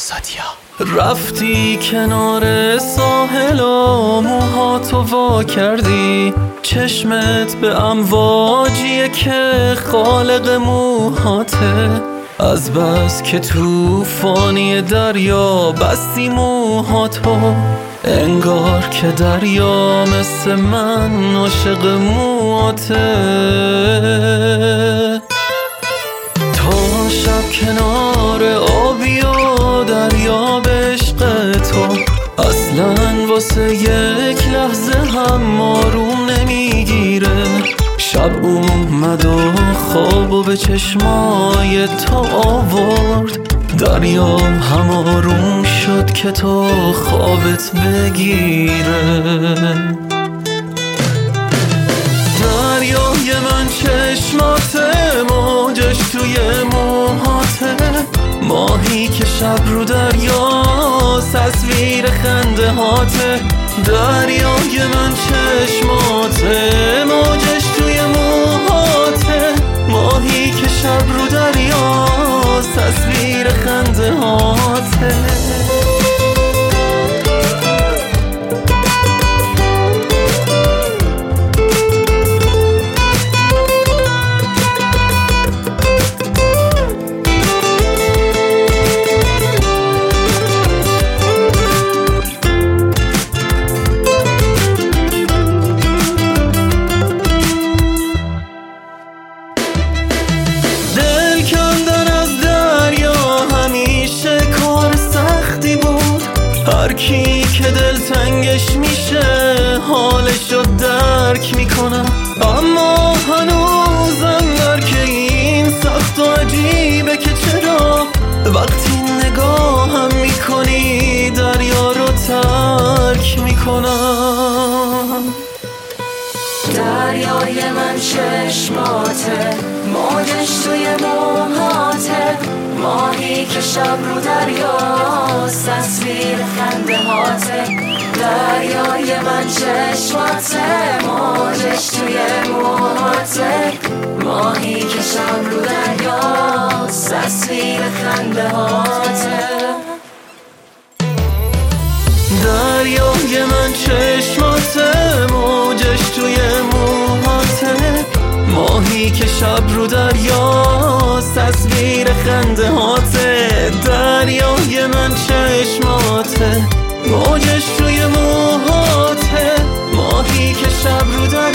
رفتی کنار ساحل و موهاتو وا کردی، چشمت به امواجیه که خالق موهاته. از بس که توفانی دریا بستی موهاتو، انگار که دریا مثل من عاشق موهاته. تا شب کنار آبی و دریا به عشق تو، اصلا واسه یک لحظه هم آروم نمیگیره. شب اومد و خواب و به چشمای تو آورد، دریا هم آروم شد که تو خوابت بگیره. دریای من چشماته، موجش توی موهاته، ماهی که شب رو دریا تصویر خنده هاته. دریای من چشماته، موجش توی موهاته، ماهی که شب رو دریا تصویر خنده هاته. هرکی که دلتنگش میشه حالشو درک میکنم، اما هنوزم درک این سخت و عجیبه که چرا وقتی نگاهم میکنی دریا رو ترک میکنم. دریای من چشماته، موجش توی موهاته، ماهی که شب رو دریا تصویر خنده هاته. دریای من چشماته، موجش توی موهاته، ماهی که شب رو دریا تصویر خنده هاته. دریای من چشماته، موجش توی موهاته، ماهی که شب رو دریا تصویر خنده هاته. دریای من چشماته، موجش توی موهاته، ماهی که شب رو دریا